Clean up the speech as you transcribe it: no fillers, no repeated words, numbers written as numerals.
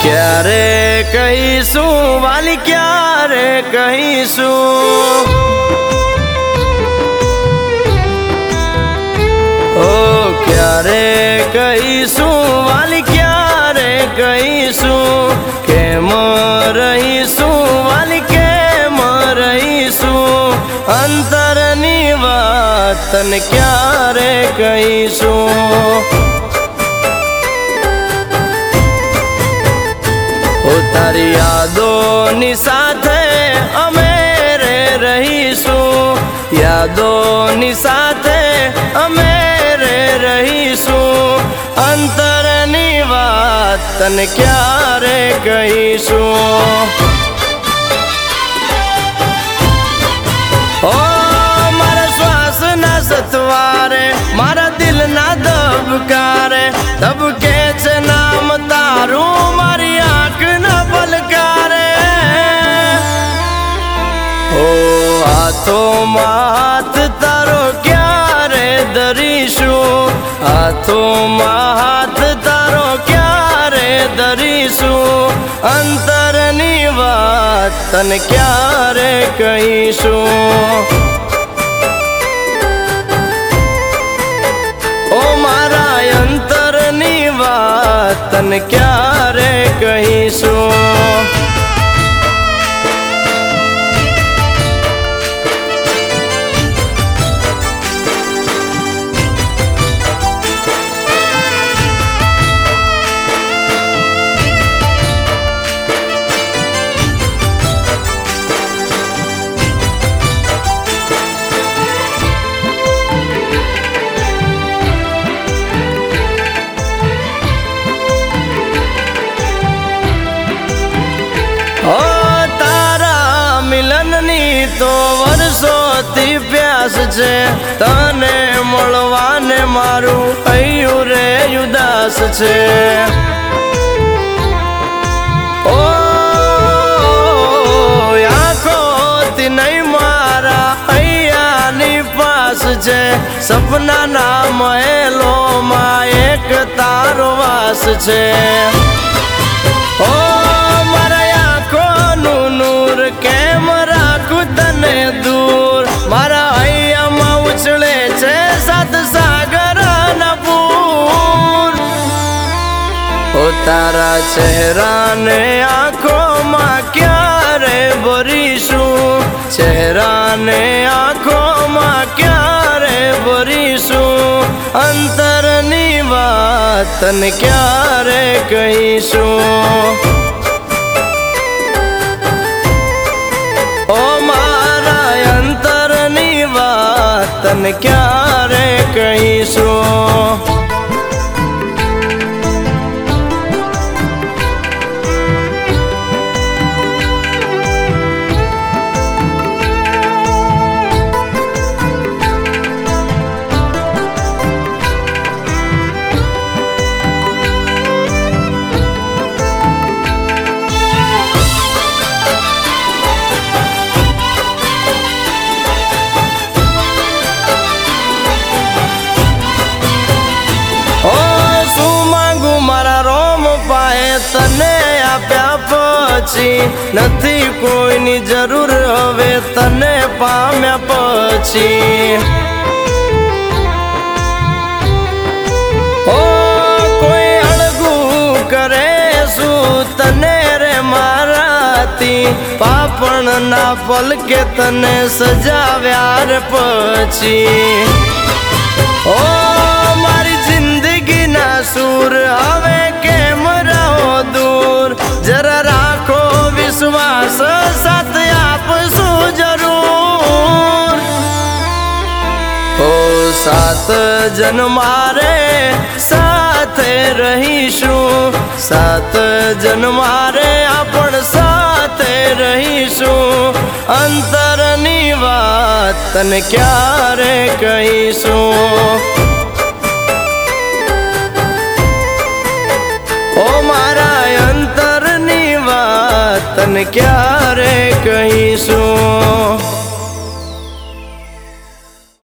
ક્યારે કહીશું વાલી ક્યારે કહીશું ઓ ક્યારે કહીશું વાલી ક્યારે કહીશું કેમ રહીશું વાલી કેમ રહીશું અંતરની વાત તને ક્યારે કહીશું તારી યાદોની સાથે અમે રહીશું યાદોની સાથે અમે રહીશું અંતરની વાત તને ક્યારે કહીશું ઓ મારા શ્વાસના સથવારે મારા દિલના ધબકારે ધબકે છે નામ તારું મારી આંખના પલકારે ઓ હાથોમાં હાથ તારો ક્યારે ધરીશું હાથોમાં હાથ તારો ક્યારે ધરીશું અંતરની વાત તને ક્યારે કહીશું ઓ મારા અંતરની વાત તને ક્યારે કહીશું તો વર્ષોથી પ્યાસ છે તને મળવાને મારું હૈયું રે ઉદાસ છે ઓ આંખોથી નહીં મારા હૈયાની પાસ છે સપનાના મહેલોમાં એક તારો વાસ છે ઓ મારા આંખોનું નૂર કેમ તને દૂર મારા હૈયામાં ઉછળે છે સાત સાગરના પૂર ઓ તારા ચહેરાને આંખોમાં ક્યારે ભરીશું ચહેરાને આંખોમાં ક્યારે ભરીશું અંતરની વાત તને ક્યારે કહીશું તને ક્યારે કહીશું તને આપ્યા પછી નથી કોઈની જરૂર હવે તને પામ્યા પછી ઓ કોઈ અળગું કરે શું તને રે મારાથી પાપણના પલકે તને સજાવ્યા રે પછી ઓ મારી જિંદગીના સૂર હવે કેમ દૂર જરા રાખો વિશ્વાસ સાથ આપશું જરૂર ઓ સાત જન્મારે સાથે રહીશું સાત જન્મારે આપણ સાથે રહીશું અંતરની વાત તને ક્યારે કહીશું ઓ મારા અંતરની વાત તને ક્યારે